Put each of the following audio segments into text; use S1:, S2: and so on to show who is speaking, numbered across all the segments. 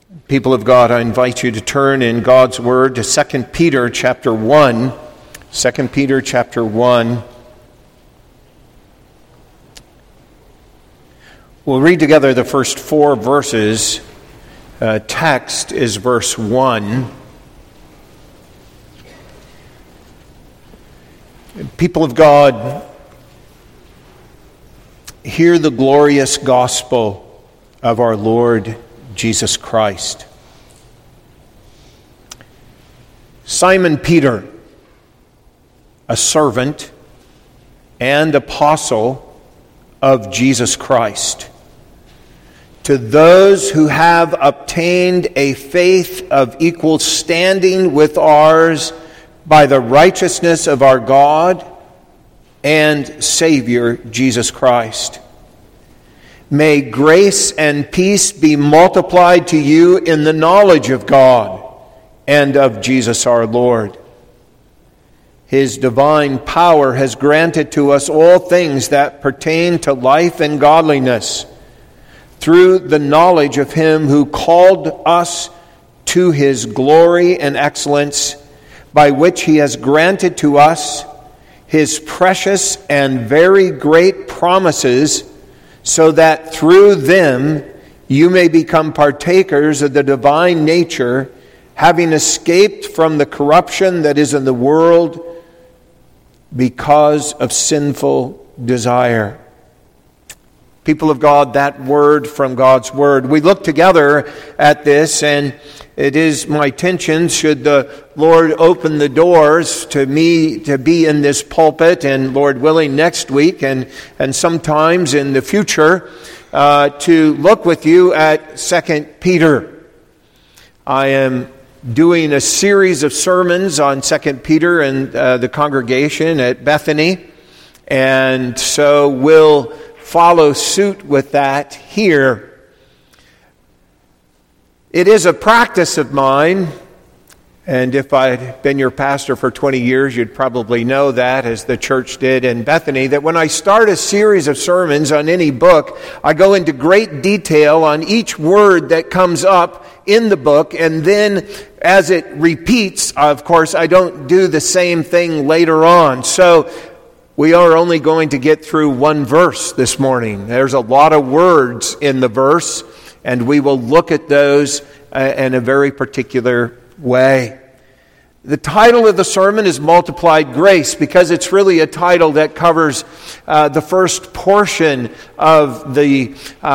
S1: People of God, I invite you to turn in God's Word to 2 Peter chapter 1. 2 Peter chapter 1. We'll read together the first 4 verses. Text is verse 1. People of God, hear the glorious gospel of our Lord Jesus Christ. Simon Peter, a servant and apostle of Jesus Christ, to those who have obtained a faith of equal standing with ours by the righteousness of our God and Savior Jesus Christ. May grace and peace be multiplied to you in the knowledge of God and of Jesus our Lord. His divine power has granted to us all things that pertain to life and godliness through the knowledge of Him who called us to His glory and excellence, by which He has granted to us His precious and very great promises, so that through them you may become partakers of the divine nature, having escaped from the corruption that is in the world because of sinful desire. People of God, that word from God's Word. We look together at this, and it is my intention, should the Lord open the doors to me to be in this pulpit, and Lord willing next week and sometimes in the future, to look with you at 2 Peter. I am doing a series of sermons on 2 Peter and the congregation at Bethany, and so we'll follow suit with that here. It is a practice of mine, and if I'd been your pastor for 20 years, you'd probably know that, as the church did in Bethany, that when I start a series of sermons on any book, I go into great detail on each word that comes up in the book, and then as it repeats, of course, I don't do the same thing later on. So we are only going to get through one verse this morning. There's a lot of words in the verse, and we will look at those in a very particular way. The title of the sermon is Multiplied Grace, because it's really a title that covers the first portion of the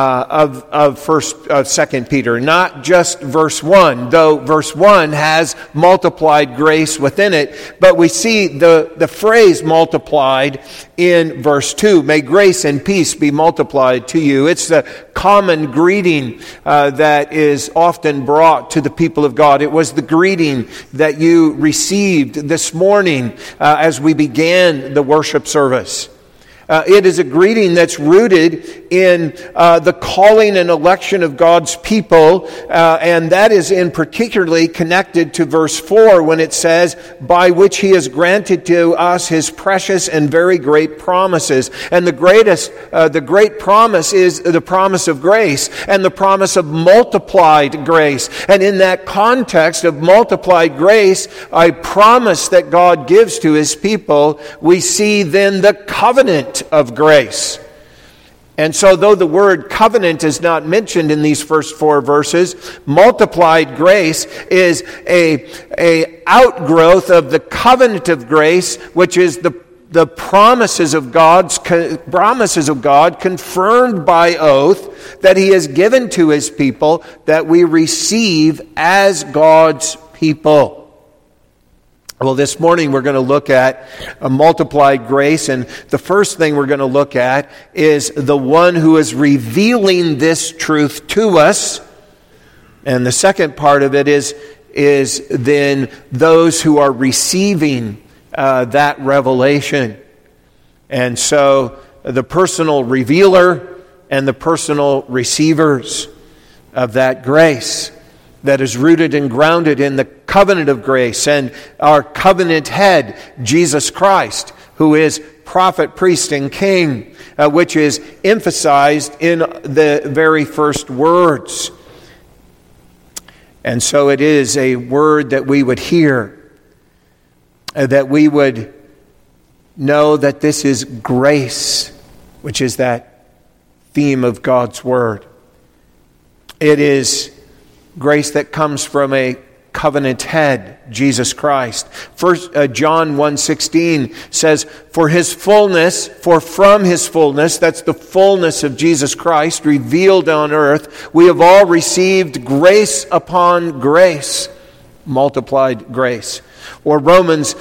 S1: Second Peter, not just verse 1. Though verse 1 has multiplied grace within it, but we see the phrase multiplied in verse 2. May grace and peace be multiplied to you. It's the common greeting that is often brought to the people of God. It was the greeting that you received this morning as we began the worship service. It is a greeting that's rooted in the calling and election of God's people, and that is in particularly connected to verse 4 when it says, by which He has granted to us His precious and very great promises. And the great promise is the promise of grace and the promise of multiplied grace. And in that context of multiplied grace, a promise that God gives to His people, we see then the covenant of grace. And so though the word covenant is not mentioned in these first 4 verses, multiplied grace is a outgrowth of the covenant of grace, which is the promises of God confirmed by oath that He has given to His people, that we receive as God's people. Well, this morning we're going to look at a multiplied grace, and the first thing we're going to look at is the one who is revealing this truth to us. And the second part of it is then those who are receiving that revelation. And so the personal revealer and the personal receivers of that grace that is rooted and grounded in the covenant of grace and our covenant head, Jesus Christ, who is prophet, priest, and king, which is emphasized in the very first words. And so it is a word that we would hear, that we would know that this is grace, which is that theme of God's word. It is grace that comes from a covenant head, Jesus Christ. First John 1:16 says, for from his fullness, that's the fullness of Jesus Christ revealed on earth, we have all received grace upon grace, multiplied grace. Or Romans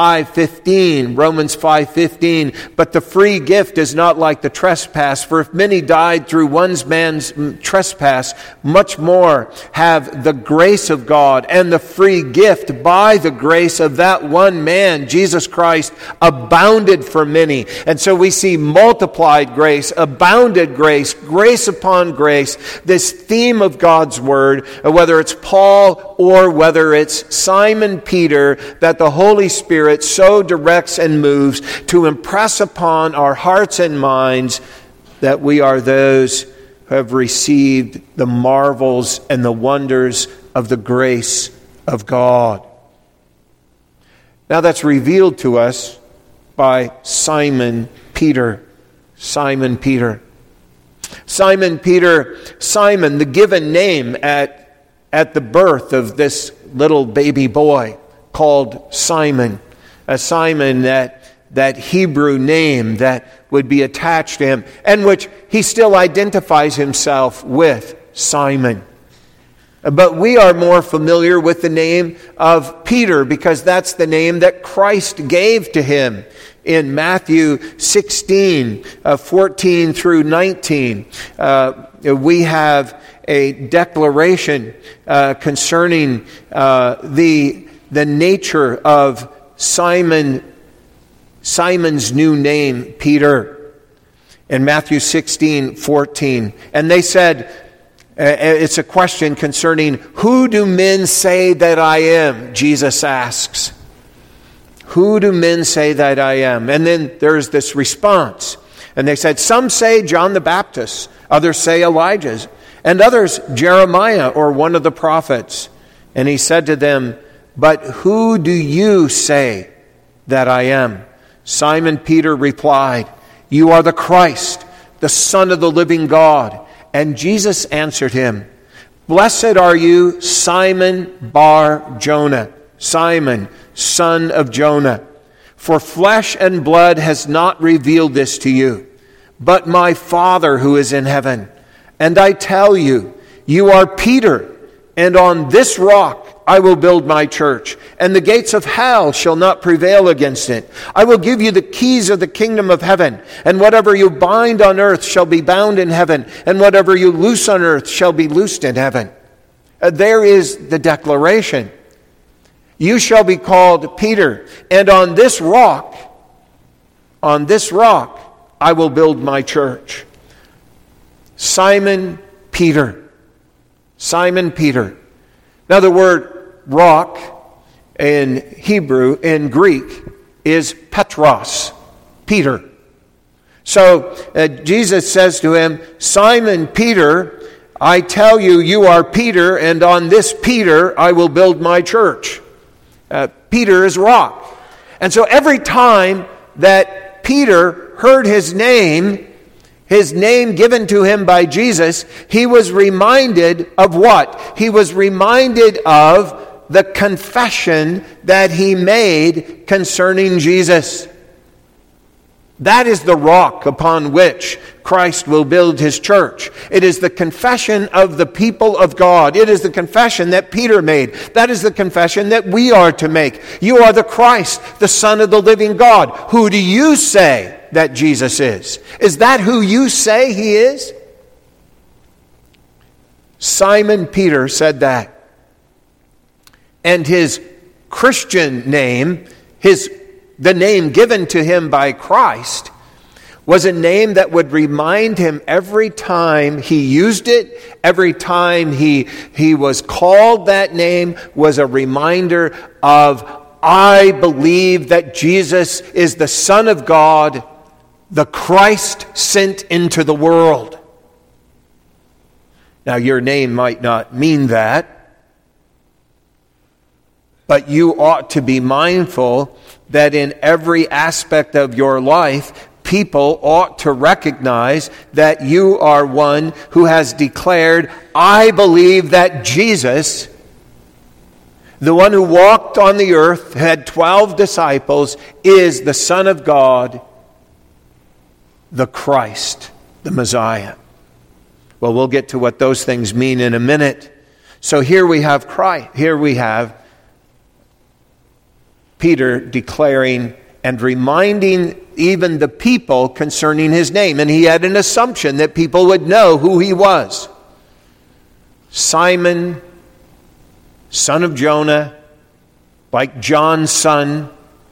S1: 5:15, but the free gift is not like the trespass. For if many died through one man's trespass, much more have the grace of God and the free gift by the grace of that one man, Jesus Christ, abounded for many. And so we see multiplied grace, abounded grace, grace upon grace, this theme of God's word, whether it's Paul or whether it's Simon Peter, that the Holy Spirit so directs and moves to impress upon our hearts and minds that we are those who have received the marvels and the wonders of the grace of God. Now that's revealed to us by Simon Peter. Simon Peter. Simon Peter, Simon, the given name at the birth of this little baby boy called Simon. Simon, that Hebrew name that would be attached to him, and which he still identifies himself with, Simon. But we are more familiar with the name of Peter because that's the name that Christ gave to him in Matthew 16, 14 through 19. We have a declaration concerning the nature of Simon's new name, Peter, in Matthew 16:14. And they said, it's a question concerning, who do men say that I am? Jesus asks. Who do men say that I am? And then there's this response. And they said, some say John the Baptist, others say Elijah, and others Jeremiah or one of the prophets. And he said to them, but who do you say that I am? Simon Peter replied, you are the Christ, the Son of the living God. And Jesus answered him, blessed are you, Simon Bar-Jonah, Simon, son of Jonah. For flesh and blood has not revealed this to you, but my Father who is in heaven. And I tell you, you are Peter, and on this rock I will build my church, and the gates of hell shall not prevail against it. I will give you the keys of the kingdom of heaven, and whatever you bind on earth shall be bound in heaven, and whatever you loose on earth shall be loosed in heaven. There is the declaration. You shall be called Peter, and on this rock I will build my church. Simon Peter. Simon Peter. Now the word rock in Hebrew, in Greek, is Petros, Peter. So Jesus says to him, Simon Peter, I tell you, you are Peter, and on this Peter I will build my church. Peter is rock. And so every time that Peter heard his name given to him by Jesus, he was reminded of what? He was reminded of the confession that he made concerning Jesus. That is the rock upon which Christ will build his church. It is the confession of the people of God. It is the confession that Peter made. That is the confession that we are to make. You are the Christ, the Son of the living God. Who do you say that Jesus is? Is that who you say he is? Simon Peter said that. And his Christian name, the name given to him by Christ, was a name that would remind him every time he used it, every time he was called that name, was a reminder of, I believe that Jesus is the Son of God, the Christ sent into the world. Now, your name might not mean that, But you ought to be mindful that in every aspect of your life, people ought to recognize that you are one who has declared, I believe that Jesus, the one who walked on the earth, had 12 disciples, is the Son of God, the Christ, the Messiah. Well, we'll get to what those things mean in a minute. So here we have Christ. Here we have Peter declaring and reminding even the people concerning his name. And he had an assumption that people would know who he was. Simon, son of Jonah, like John's son.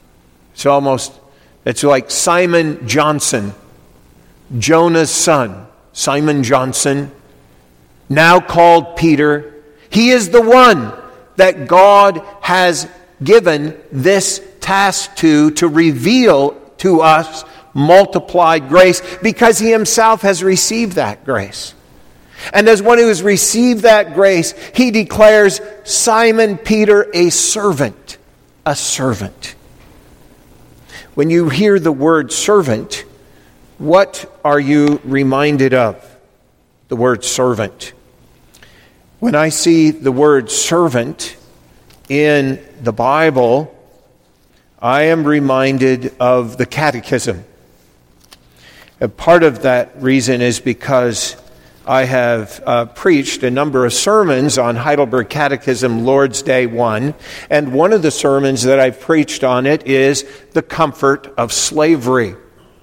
S1: It's like Simon Johnson, Jonah's son, Simon Johnson, now called Peter. He is the one that God has given this task to reveal to us multiplied grace, because he himself has received that grace. And as one who has received that grace, he declares Simon Peter a servant. A servant. When you hear the word servant, what are you reminded of? The word servant. When I see the word servant in the Bible, I am reminded of the Catechism. And part of that reason is because I have preached a number of sermons on Heidelberg Catechism Lord's Day 1, and one of the sermons that I've preached on it is the comfort of slavery.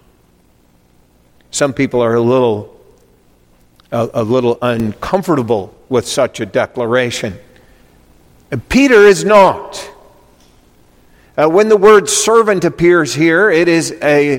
S1: Some people are a little uncomfortable with such a declaration. Peter is not. When the word servant appears here, it is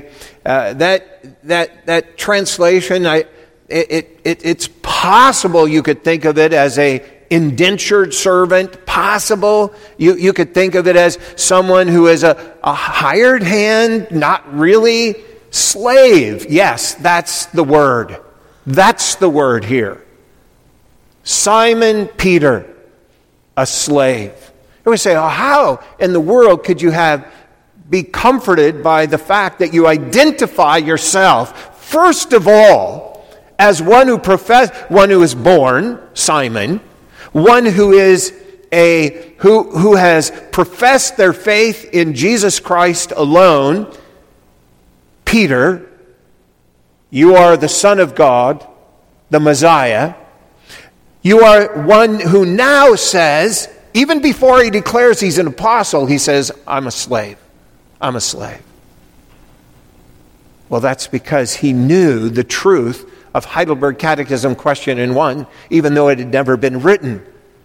S1: that translation. It's possible you could think of it as a indentured servant. Possible you could think of it as someone who is a hired hand, not really slave. Yes, that's the word. That's the word here. Simon Peter, a slave. And we say, oh, how in the world could you be comforted by the fact that you identify yourself, first of all, as one who is born, Simon, one who is who has professed their faith in Jesus Christ alone, Peter, you are the Son of God, the Messiah. You are one who now says, even before he declares he's an apostle, he says, I'm a slave. I'm a slave. Well, that's because he knew the truth of Heidelberg Catechism Question 1, even though it had never been written.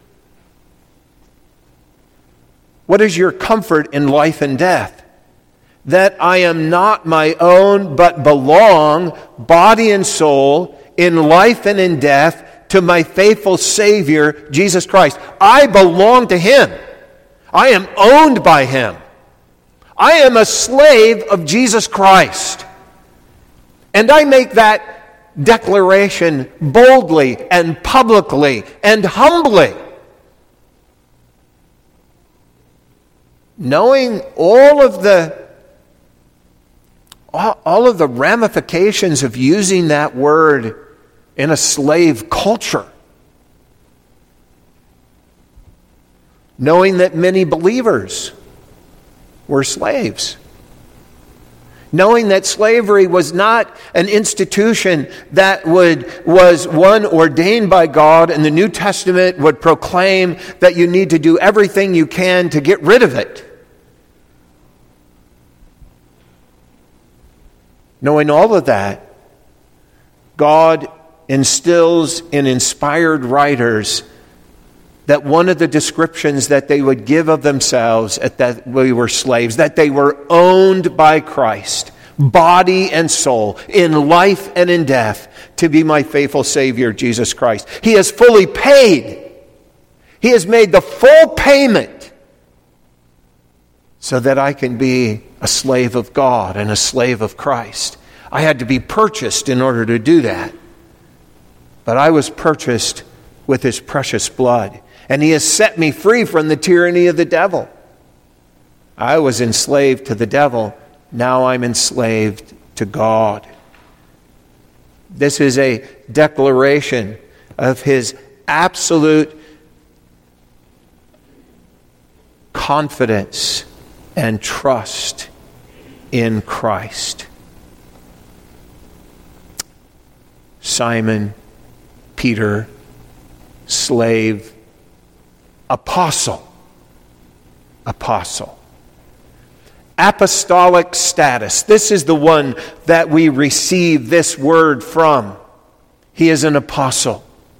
S1: What is your comfort in life and death? That I am not my own, but belong, body and soul, in life and in death, to my faithful Savior, Jesus Christ. I belong to Him. I am owned by Him. I am a slave of Jesus Christ. And I make that declaration boldly and publicly and humbly, knowing all of the ramifications of using that word in a slave culture. Knowing that many believers were slaves. Knowing that slavery was not an institution that was one ordained by God, and the New Testament would proclaim that you need to do everything you can to get rid of it. Knowing all of that, God instills in inspired writers that one of the descriptions that they would give of themselves at that we were slaves, that they were owned by Christ, body and soul, in life and in death, to be my faithful Savior, Jesus Christ. He has fully paid. He has made the full payment so that I can be a slave of God and a slave of Christ. I had to be purchased in order to do that. But I was purchased with His precious blood. And He has set me free from the tyranny of the devil. I was enslaved to the devil. Now I'm enslaved to God. This is a declaration of his absolute confidence and trust in Christ. Simon, Peter, slave, apostle. Apostolic status. This is the one that we receive this word from. He is an apostle.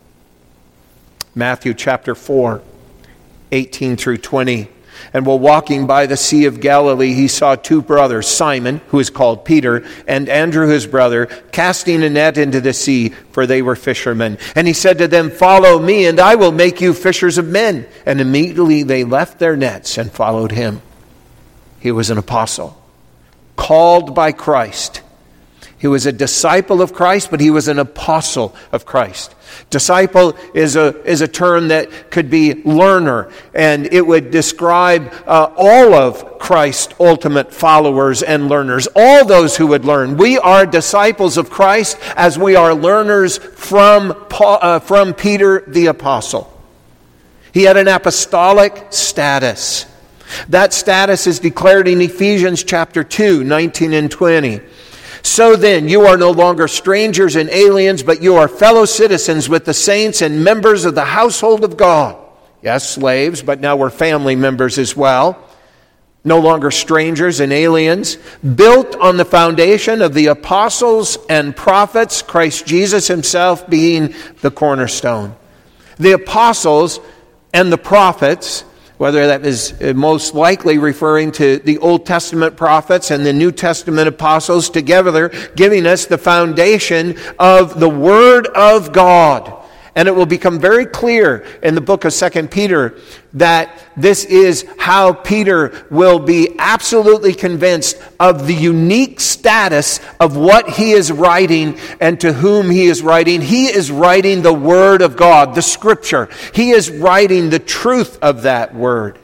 S1: Matthew chapter 4, 18 through 20. And while walking by the Sea of Galilee, he saw two brothers, Simon, who is called Peter, and Andrew his brother, casting a net into the sea, for they were fishermen. And he said to them, "Follow me, and I will make you fishers of men." And immediately they left their nets and followed him. He was an apostle, called by Christ. He was a disciple of Christ, but he was an apostle of Christ. Disciple is a term that could be learner, and it would describe all of Christ's ultimate followers and learners, all those who would learn. We are disciples of Christ as we are learners from Peter the apostle. He had an apostolic status. That status is declared in Ephesians chapter 2, 19 and 20. So then, you are no longer strangers and aliens, but you are fellow citizens with the saints and members of the household of God. Yes, slaves, but now we're family members as well. No longer strangers and aliens, built on the foundation of the apostles and prophets, Christ Jesus himself being the cornerstone. The apostles and the prophets, whether that is most likely referring to the Old Testament prophets and the New Testament apostles together, giving us the foundation of the Word of God. And it will become very clear in the book of 2 Peter that this is how Peter will be absolutely convinced of the unique status of what he is writing and to whom he is writing. He is writing the Word of God, the Scripture. He is writing the truth of that Word.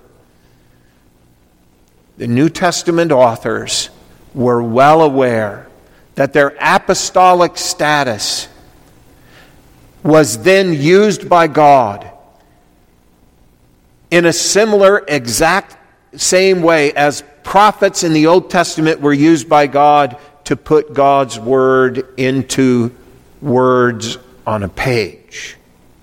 S1: The New Testament authors were well aware that their apostolic status was then used by God in a similar exact same way as prophets in the Old Testament were used by God to put God's Word into words on a page.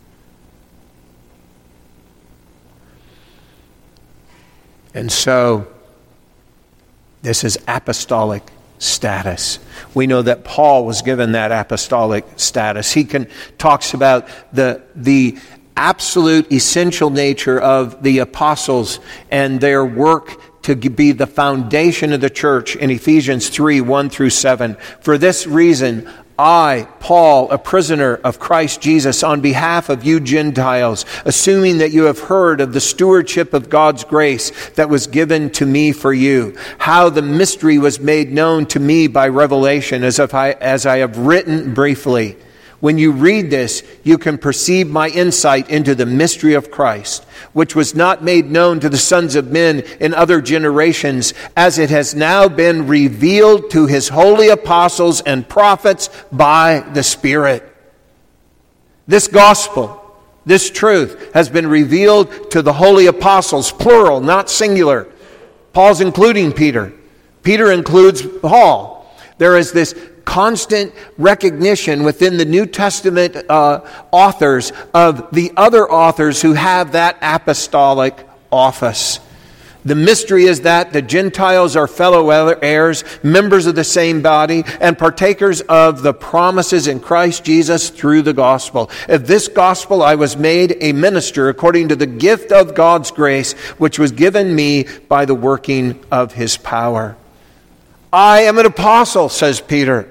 S1: And so, this is apostolic status. We know that Paul was given that apostolic status. He talks about the absolute essential nature of the apostles and their work to be the foundation of the church in Ephesians 3, 1 through 7. For this reason, I, Paul, a prisoner of Christ Jesus, on behalf of you Gentiles, assuming that you have heard of the stewardship of God's grace that was given to me for you, how the mystery was made known to me by revelation, as I have written briefly. When you read this, you can perceive my insight into the mystery of Christ, which was not made known to the sons of men in other generations, as it has now been revealed to his holy apostles and prophets by the Spirit. This gospel, this truth, has been revealed to the holy apostles, plural, not singular. Paul's including Peter. Peter includes Paul. There is this constant recognition within the New Testament authors of the other authors who have that apostolic office. The mystery is that the Gentiles are fellow heirs, members of the same body, and partakers of the promises in Christ Jesus through the gospel. Of this gospel I was made a minister according to the gift of God's grace, which was given me by the working of his power. I am an apostle, says Peter.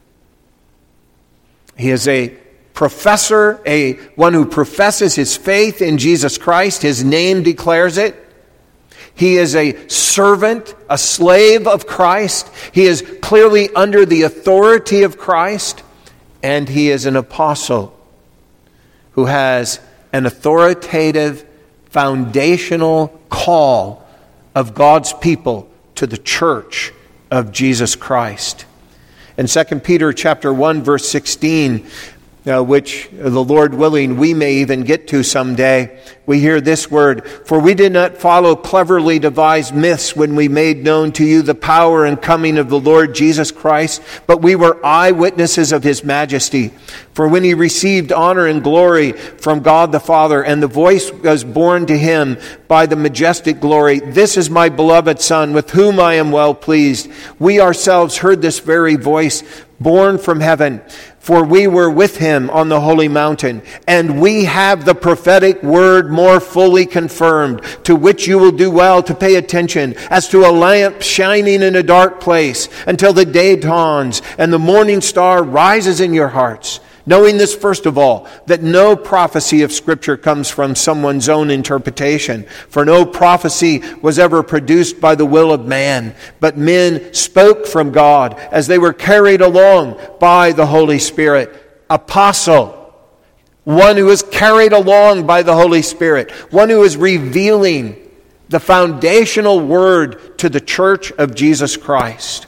S1: He is a professor, one who professes his faith in Jesus Christ. His name declares it. He is a servant, a slave of Christ. He is clearly under the authority of Christ. And he is an apostle who has an authoritative, foundational call of God's people to the church of Jesus Christ. In 2 Peter chapter 1, verse 16, which the Lord willing we may even get to someday, we hear this word, "For we did not follow cleverly devised myths when we made known to you the power and coming of the Lord Jesus Christ, but we were eyewitnesses of his majesty. For when he received honor and glory from God the Father, and the voice was borne to him by the majestic glory, 'This is my beloved Son, with whom I am well pleased,' we ourselves heard this very voice borne from heaven. For we were with him on the holy mountain, and we have the prophetic word more fully confirmed, to which you will do well to pay attention, as to a lamp shining in a dark place, until the day dawns and the morning star rises in your hearts. Knowing this, first of all, that no prophecy of Scripture comes from someone's own interpretation. For no prophecy was ever produced by the will of man, but men spoke from God as they were carried along by the Holy Spirit." Apostle, one who is carried along by the Holy Spirit, one who is revealing the foundational word to the church of Jesus Christ.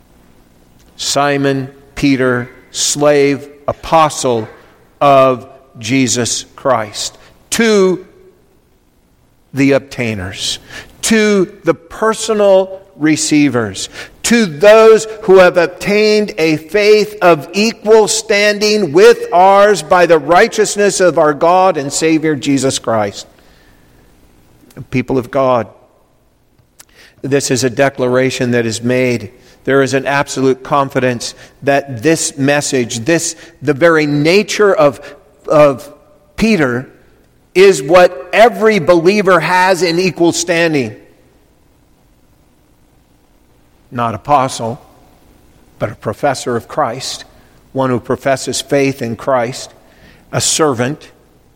S1: Simon Peter, slave, apostle of Jesus Christ, to the obtainers, to the personal receivers, to those who have obtained a faith of equal standing with ours by the righteousness of our God and Savior Jesus Christ. People of God, this is a declaration that is made. There is an absolute confidence that this message, the very nature of Peter, is what every believer has in equal standing. Not apostle, but a professor of Christ, one who professes faith in Christ, a servant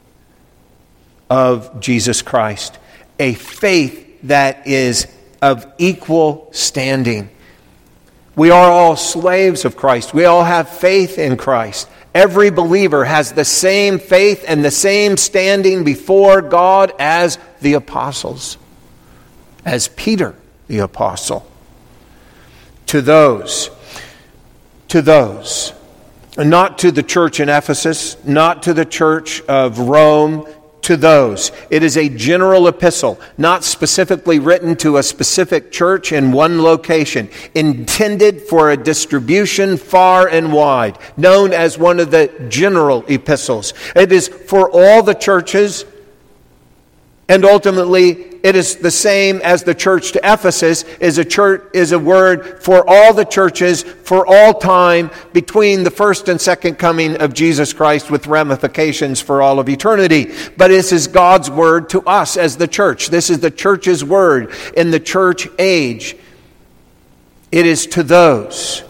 S1: of Jesus Christ, a faith that is of equal standing. We are all slaves of Christ. We all have faith in Christ. Every believer has the same faith and the same standing before God as the apostles, as Peter the apostle. To those, not to the church in Ephesus, not to the church of Rome, to those. It is a general epistle, not specifically written to a specific church in one location, intended for a distribution far and wide, known as one of the general epistles. It is for all the churches, and ultimately it is the same as the church to Ephesus is a word for all the churches for all time between the first and second coming of Jesus Christ, with ramifications for all of eternity. But this is God's word to us as the church. This is the church's word in the church age. It is to those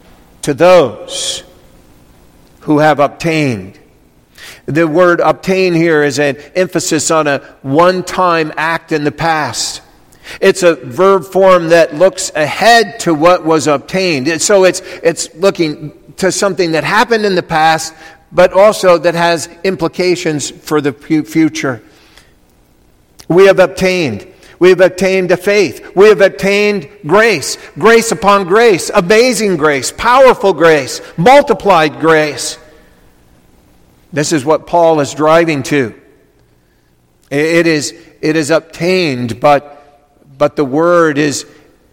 S1: who have obtained. The word obtain here is an emphasis on a one-time act in the past. It's a verb form that looks ahead to what was obtained. So it's looking to something that happened in the past, but also that has implications for the future. We have obtained. We have obtained a faith. We have obtained grace. Grace upon grace. Amazing grace. Powerful grace. Multiplied grace. This is what Paul is driving to. It is obtained, but the word is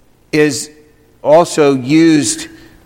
S1: also used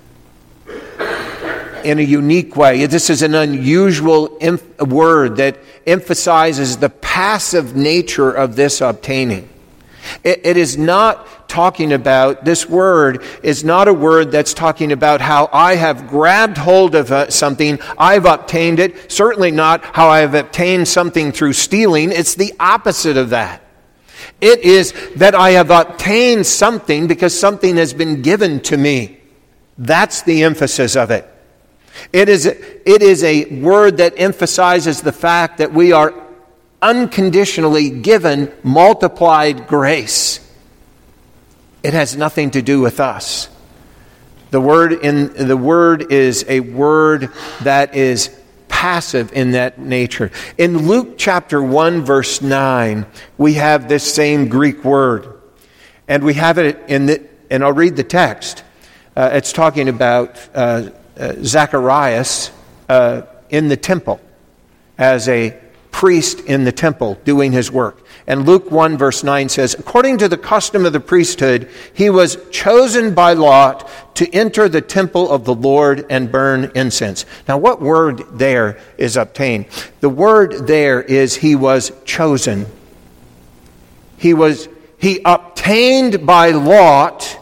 S1: in a unique way. This is an unusual word that emphasizes the passive nature of this obtaining. It is not talking about, this word is not a word that's talking about how I have grabbed hold of something, I've obtained it. Certainly not how I have obtained something through stealing. It's the opposite of that. It is that I have obtained something because something has been given to me. That's the emphasis of it. It is a word that emphasizes the fact that we are unconditionally given multiplied grace. It has nothing to do with us. The word is a word that is passive in that nature. In Luke chapter 1 verse 9, we have this same Greek word. And we have it and I'll read the text. It's talking about Zacharias in the temple as a priest in the temple doing his work. And Luke 1 verse 9 says, according to the custom of the priesthood, he was chosen by lot to enter the temple of the Lord and burn incense. Now what word there is obtained? The word there is he was chosen. He obtained by lot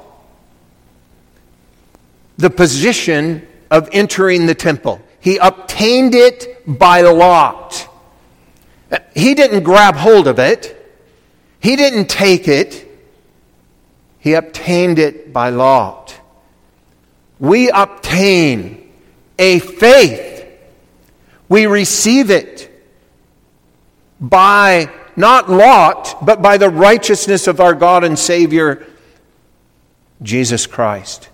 S1: the position of entering the temple. He obtained it by lot. He didn't grab hold of it. He didn't take it. He obtained it by lot. We obtain a faith. We receive it by not lot, but by the righteousness of our God and Savior, Jesus Christ.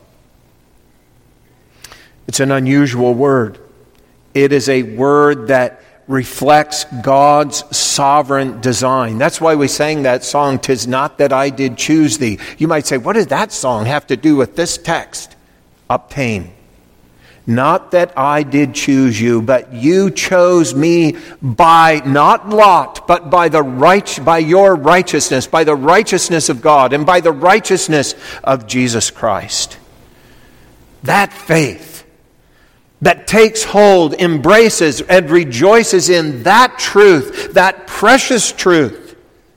S1: It's an unusual word. It is a word that reflects God's sovereign design. That's why we sang that song, "'Tis Not That I Did Choose Thee." You might say, what does that song have to do with this text? Obtain. Not that I did choose you, but you chose me by not lot, but by your righteousness, by the righteousness of God, and by the righteousness of Jesus Christ. That faith that takes hold, embraces, and rejoices in that truth, that precious truth.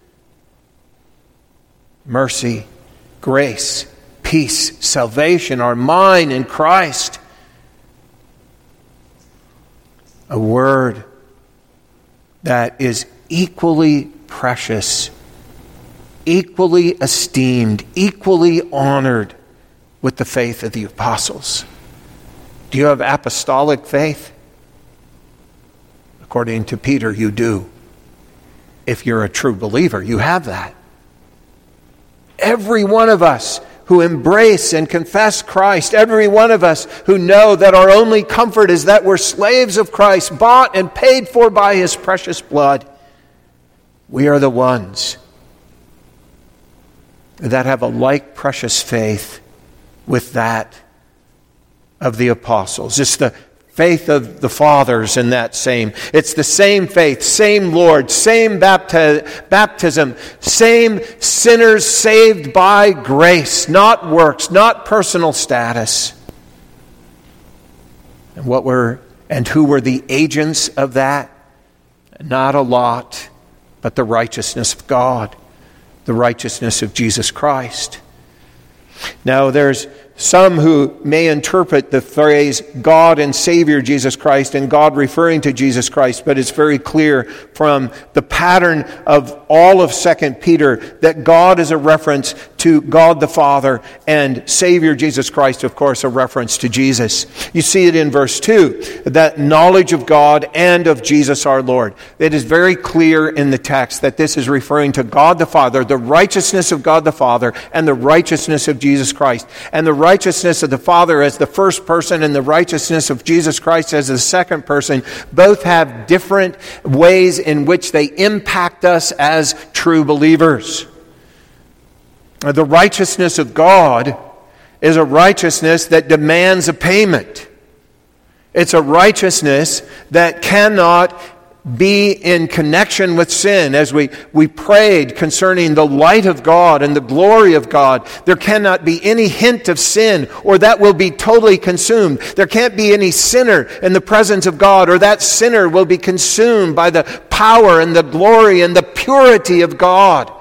S1: Mercy, grace, peace, salvation are mine in Christ. A word that is equally precious, equally esteemed, equally honored with the faith of the apostles. Do you have apostolic faith? According to Peter, you do. If you're a true believer, you have that. Every one of us who embrace and confess Christ, every one of us who know that our only comfort is that we're slaves of Christ, bought and paid for by His precious blood, we are the ones that have a like precious faith with that of the apostles. It's the faith of the fathers in that same. It's the same faith, same Lord, same baptism, same sinners saved by grace, not works, not personal status. And who were the agents of that? Not a lot, but the righteousness of God, the righteousness of Jesus Christ. Now there's some who may interpret the phrase God and Savior Jesus Christ and God referring to Jesus Christ, but it's very clear from the pattern of all of 2 Peter that God is a reference to God the Father and Savior Jesus Christ, of course, a reference to Jesus. You see it in verse 2, that knowledge of God and of Jesus our Lord. It is very clear in the text that this is referring to God the Father, the righteousness of God the Father, and the righteousness of Jesus Christ. And the righteousness of the Father as the first person and the righteousness of Jesus Christ as the second person both have different ways in which they impact us as true believers. The righteousness of God is a righteousness that demands a payment. It's a righteousness that cannot be in connection with sin. As we prayed concerning the light of God and the glory of God, there cannot be any hint of sin, or that will be totally consumed. There can't be any sinner in the presence of God, or that sinner will be consumed by the power and the glory and the purity of God.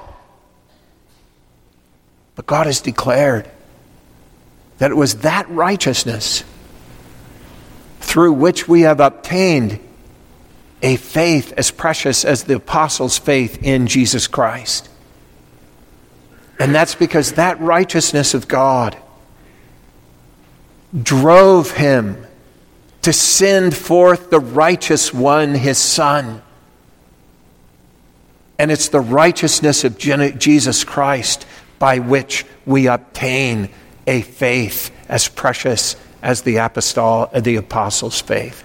S1: But God has declared that it was that righteousness through which we have obtained a faith as precious as the apostles' faith in Jesus Christ. And that's because that righteousness of God drove Him to send forth the righteous one, His Son. And it's the righteousness of Jesus Christ by which we obtain a faith as precious as the apostles' faith.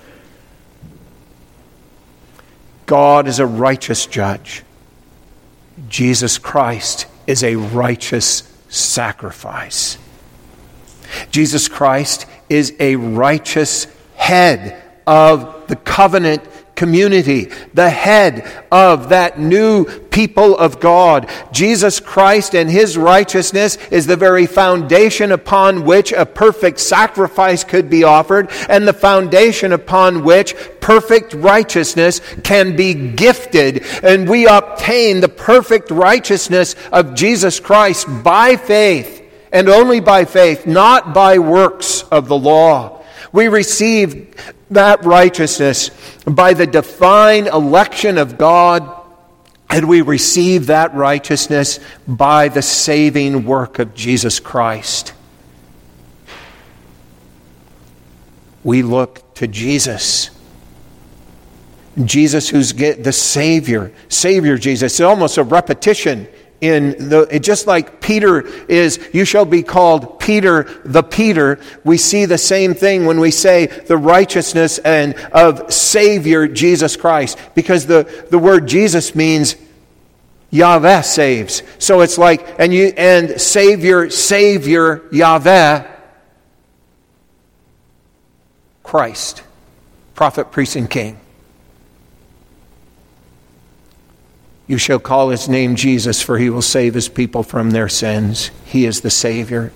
S1: God is a righteous judge. Jesus Christ is a righteous sacrifice. Jesus Christ is a righteous head of the covenant community, the head of that new people of God. Jesus Christ and his righteousness is the very foundation upon which a perfect sacrifice could be offered, and the foundation upon which perfect righteousness can be gifted. And we obtain the perfect righteousness of Jesus Christ by faith, and only by faith, not by works of the law. We receive that righteousness by the divine election of God, and we receive that righteousness by the saving work of Jesus Christ. We look to Jesus. Jesus, who's the Savior Jesus. It's almost a repetition just like Peter is, you shall be called Peter the Peter. We see the same thing when we say the righteousness and of Savior Jesus Christ, because the word Jesus means Yahweh saves. So it's like and Savior Yahweh, Christ, prophet, priest, and king. You shall call his name Jesus, for he will save his people from their sins. He is the Savior.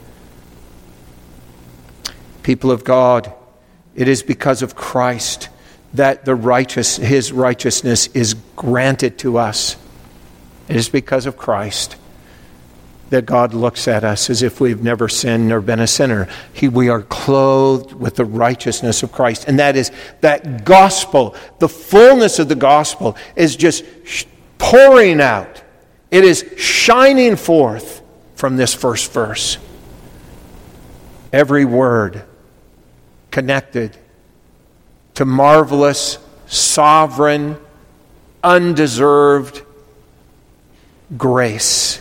S1: People of God, it is because of Christ that his righteousness is granted to us. It is because of Christ that God looks at us as if we've never sinned nor been a sinner. We are clothed with the righteousness of Christ. And that is that gospel, the fullness of the gospel is just pouring out. It is shining forth from this first verse. Every word connected to marvelous, sovereign, undeserved grace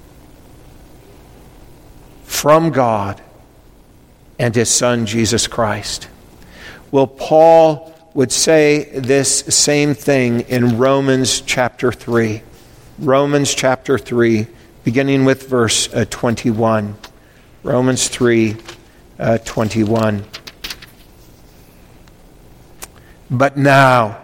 S1: from God and his Son, Jesus Christ. Well, Paul would say this same thing in Romans chapter 3. Romans chapter 3, beginning with verse 21. Romans 3, 21. But now.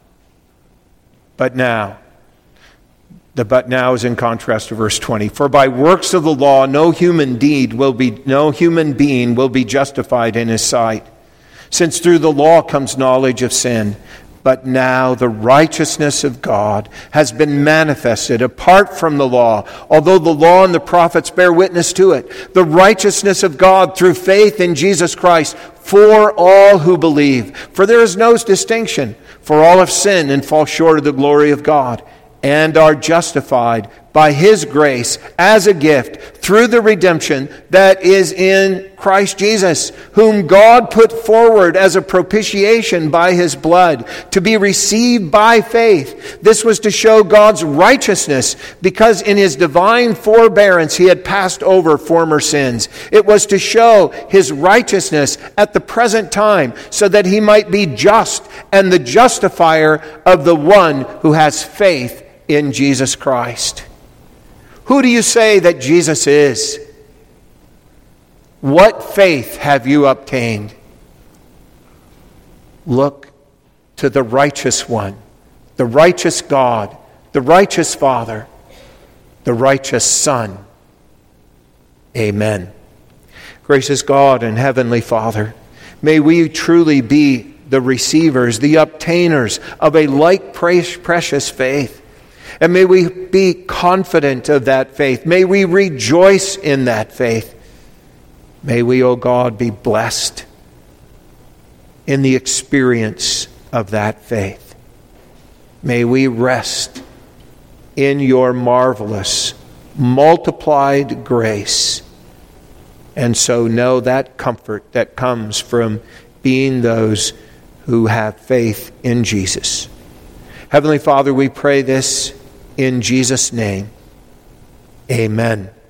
S1: The but now is in contrast to verse 20. For by works of the law, no human being will be justified in his sight, since through the law comes knowledge of sin. But now the righteousness of God has been manifested apart from the law, although the law and the prophets bear witness to it. The righteousness of God through faith in Jesus Christ for all who believe. For there is no distinction, for all have sinned and fall short of the glory of God, and are justified by his grace as a gift through the redemption that is in Christ Jesus, whom God put forward as a propitiation by his blood, to be received by faith. This was to show God's righteousness, because in his divine forbearance he had passed over former sins. It was to show his righteousness at the present time, so that he might be just and the justifier of the one who has faith in Jesus Christ. Who do you say that Jesus is? What faith have you obtained? Look to the righteous one, the righteous God, the righteous Father, the righteous Son. Amen. Gracious God and Heavenly Father, may we truly be the receivers, the obtainers of a like precious faith. And may we be confident of that faith. May we rejoice in that faith. May we, O God, be blessed in the experience of that faith. May we rest in your marvelous, multiplied grace, and so know that comfort that comes from being those who have faith in Jesus. Heavenly Father, we pray this in Jesus' name. Amen.